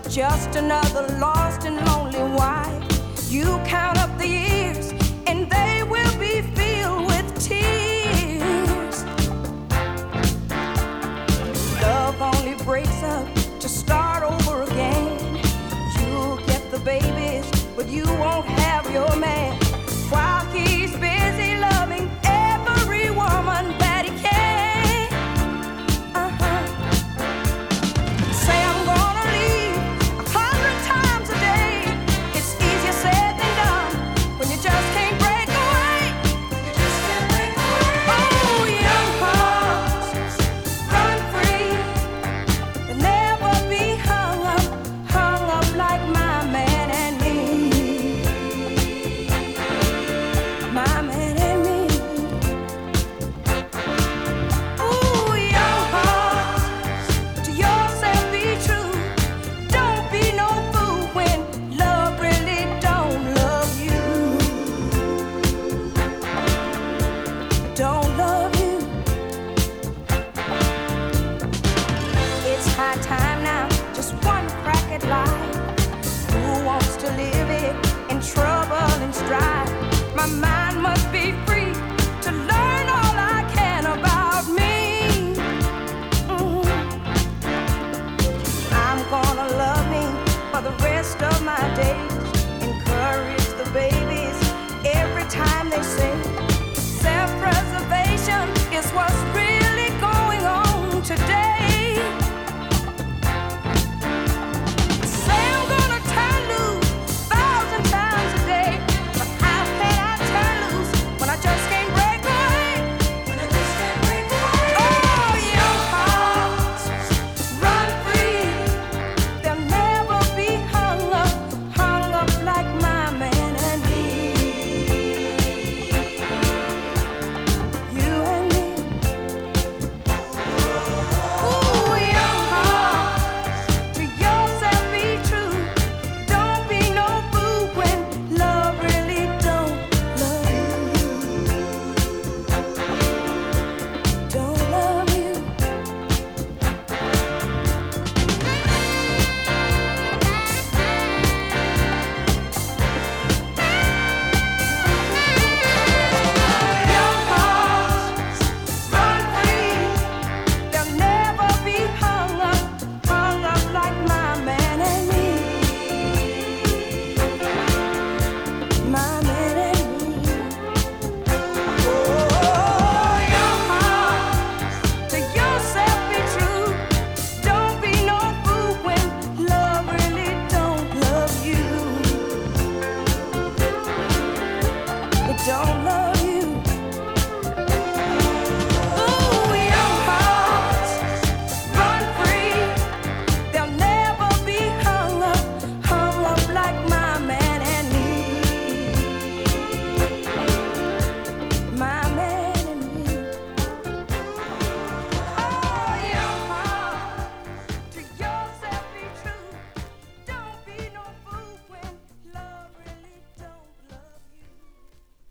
just another lost and lonely wife. You count up the years and they will be filled with tears. Love only breaks up to start over again. You'll get the babies, but you won't have your man, while he's busy loving every woman that he can. Say I'm gonna leave 100 times a day. It's easier said than done when you just can't break away. You just can't break away. Oh, young hearts, run free and never be hung up like my man and me. My man and me. Ooh, young hearts, to yourself be true. Don't be no fool when love really don't love you. Don't love you. It's high time now, just one crack at life. Who wants to live it in trouble and strife? My mind must be free to learn all I can about me. I'm gonna love me for the rest